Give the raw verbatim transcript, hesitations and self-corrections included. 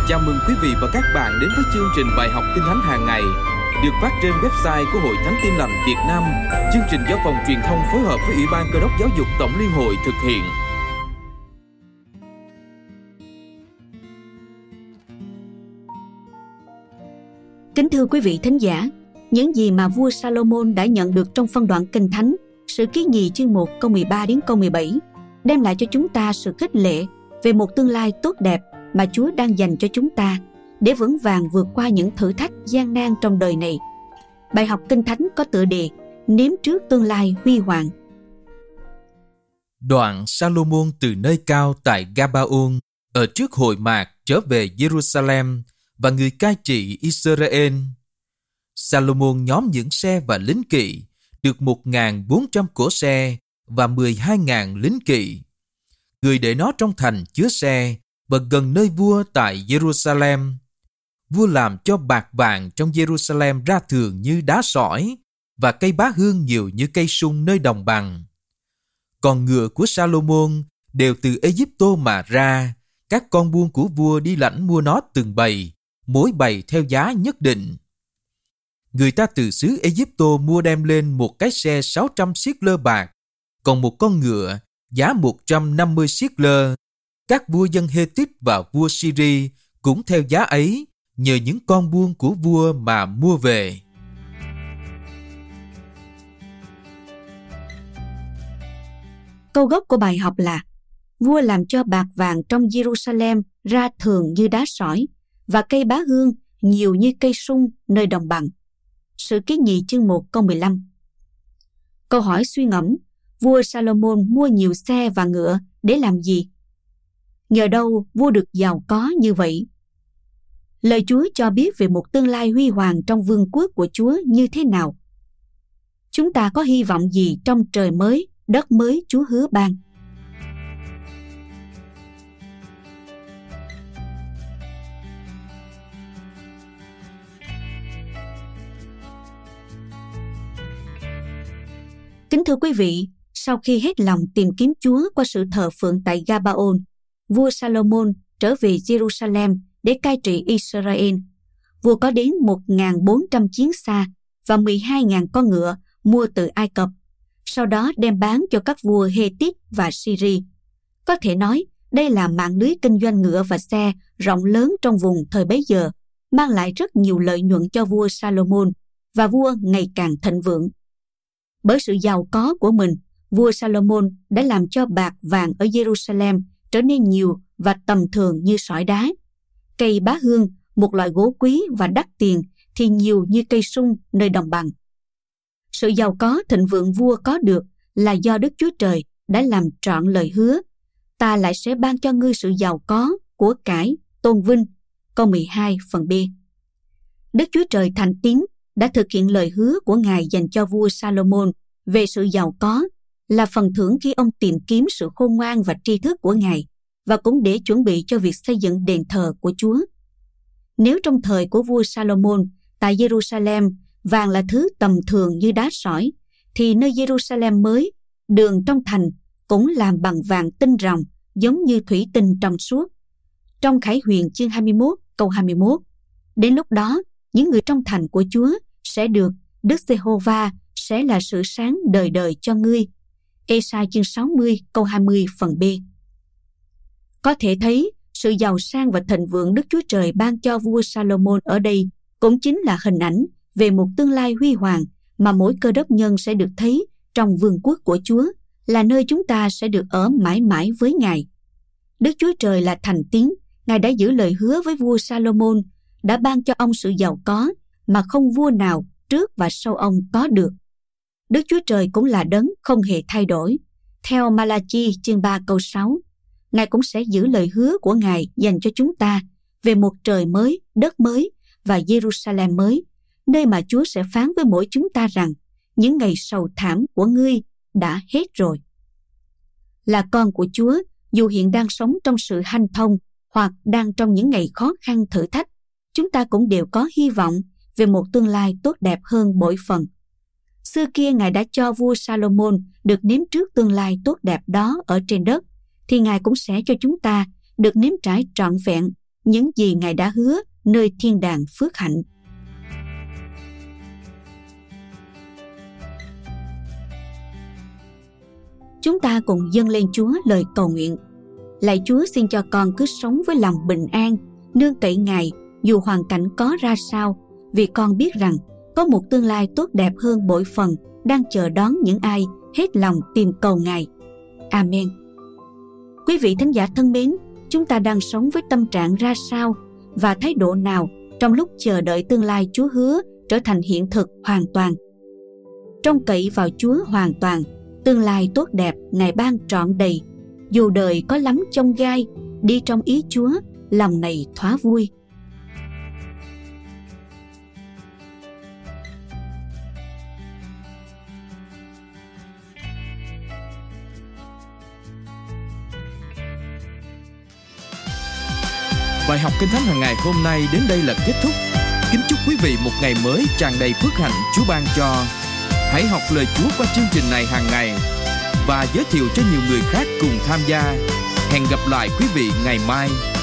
Chào mừng quý vị và các bạn đến với chương trình bài học Kinh Thánh hàng ngày được phát trên website của Hội Thánh Tin Lành Việt Nam. Chương trình do Phòng Truyền thông phối hợp với Ủy ban Cơ đốc Giáo dục Tổng Liên hội thực hiện. Kính thưa quý vị thính giả, những gì mà vua Salomon đã nhận được trong phân đoạn Kinh Thánh, Sử Ký Nhì chương một câu mười ba đến câu mười bảy, đem lại cho chúng ta sự khích lệ về một tương lai tốt đẹp mà Chúa đang dành cho chúng ta để vững vàng vượt qua những thử thách gian nan trong đời này. Bài học Kinh Thánh có tựa đề Nếm trước tương lai huy hoàng. Đoạn Salomon từ nơi cao tại Gabaon ở trước hội mạc trở về Jerusalem và người cai trị Israel. Salomon nhóm những xe và lính kỵ được một nghìn bốn trăm cỗ xe và mười hai nghìn lính kỵ. Người để nó trong thành chứa xe và gần nơi vua tại Jerusalem. Vua làm cho bạc vàng trong Jerusalem ra thường như đá sỏi và cây bá hương nhiều như cây sung nơi đồng bằng. Còn ngựa của Salomon đều từ Ê-díp-tô mà ra, các con buôn của vua đi lãnh mua nó từng bầy, mỗi bầy theo giá nhất định. Người ta từ xứ Ê-díp-tô mua đem lên một cái xe sáu trăm siết lơ bạc, còn một con ngựa giá một trăm năm mươi siết lơ. Các vua dân Hê-tít và vua Sy-ri cũng theo giá ấy, nhờ những con buôn của vua mà mua về. Câu gốc của bài học là: vua làm cho bạc vàng trong Jerusalem ra thường như đá sỏi và cây bá hương nhiều như cây sung nơi đồng bằng. Sử Ký Nhì chương một câu mười lăm. Câu hỏi suy ngẫm: vua Salomon mua nhiều xe và ngựa để làm gì? Nhờ đâu vua được giàu có như vậy? Lời Chúa cho biết về một tương lai huy hoàng trong vương quốc của Chúa như thế nào? Chúng ta có hy vọng gì trong trời mới, đất mới Chúa hứa ban? Kính thưa quý vị, sau khi hết lòng tìm kiếm Chúa qua sự thờ phượng tại Gabaon, vua Salomon trở về Jerusalem để cai trị Israel. Vua có đến một nghìn bốn trăm chiến xa và mười hai nghìn con ngựa mua từ Ai Cập, sau đó đem bán cho các vua Hê-tít và Sy-ri. Có thể nói, đây là mạng lưới kinh doanh ngựa và xe rộng lớn trong vùng thời bấy giờ, mang lại rất nhiều lợi nhuận cho vua Salomon, và vua ngày càng thịnh vượng. Bởi sự giàu có của mình, vua Salomon đã làm cho bạc vàng ở Jerusalem trở nên nhiều và tầm thường như sỏi đá. Cây bá hương, một loại gỗ quý và đắt tiền, thì nhiều như cây sung nơi đồng bằng. Sự giàu có thịnh vượng vua có được là do Đức Chúa Trời đã làm trọn lời hứa: ta lại sẽ ban cho ngươi sự giàu có, của cải, tôn vinh. Câu mười hai phần B. Đức Chúa Trời thành tín đã thực hiện lời hứa của Ngài dành cho vua Salomon về sự giàu có, là phần thưởng khi ông tìm kiếm sự khôn ngoan và tri thức của Ngài, và cũng để chuẩn bị cho việc xây dựng đền thờ của Chúa. Nếu trong thời của vua Salomon tại Jerusalem vàng là thứ tầm thường như đá sỏi, thì nơi Jerusalem mới, đường trong thành cũng làm bằng vàng tinh ròng, giống như thủy tinh trong suốt. Trong Khải Huyền chương hai mươi mốt câu hai mươi mốt, đến lúc đó những người trong thành của Chúa sẽ được Đức Giê-hô-va sẽ là sự sáng đời đời cho ngươi. Ê-sai chương sáu mươi câu hai mươi phần B. Có thể thấy, sự giàu sang và thịnh vượng Đức Chúa Trời ban cho vua Salomon ở đây cũng chính là hình ảnh về một tương lai huy hoàng mà mỗi cơ đốc nhân sẽ được thấy trong vương quốc của Chúa, là nơi chúng ta sẽ được ở mãi mãi với Ngài. Đức Chúa Trời là thành tín, Ngài đã giữ lời hứa với vua Salomon, đã ban cho ông sự giàu có mà không vua nào trước và sau ông có được. Đức Chúa Trời cũng là đấng không hề thay đổi. Theo Ma-la-chi chương ba câu sáu, Ngài cũng sẽ giữ lời hứa của Ngài dành cho chúng ta về một trời mới, đất mới và Jerusalem mới, nơi mà Chúa sẽ phán với mỗi chúng ta rằng những ngày sầu thảm của ngươi đã hết rồi. Là con của Chúa, dù hiện đang sống trong sự hanh thông hoặc đang trong những ngày khó khăn thử thách, chúng ta cũng đều có hy vọng về một tương lai tốt đẹp hơn bội phần. Xưa kia Ngài đã cho vua Salomon được nếm trước tương lai tốt đẹp đó ở trên đất, thì Ngài cũng sẽ cho chúng ta được nếm trải trọn vẹn những gì Ngài đã hứa nơi thiên đàng phước hạnh. Chúng ta cùng dâng lên Chúa lời cầu nguyện. Lạy Chúa, xin cho con cứ sống với lòng bình an, nương cậy Ngài dù hoàn cảnh có ra sao, vì con biết rằng có một tương lai tốt đẹp hơn bội phần đang chờ đón những ai hết lòng tìm cầu Ngài. Amen. Quý vị thính giả thân mến, chúng ta đang sống với tâm trạng ra sao và thái độ nào trong lúc chờ đợi tương lai Chúa hứa trở thành hiện thực hoàn toàn? Trông cậy vào Chúa hoàn toàn, tương lai tốt đẹp Ngài ban trọn đầy. Dù đời có lắm chông gai, đi trong ý Chúa, lòng này thỏa vui. Bài học Kinh Thánh hàng ngày hôm nay đến đây là kết thúc. Kính chúc quý vị một ngày mới tràn đầy phước hạnh Chúa ban cho. Hãy học lời Chúa qua chương trình này hàng ngày và giới thiệu cho nhiều người khác cùng tham gia. Hẹn gặp lại quý vị ngày mai.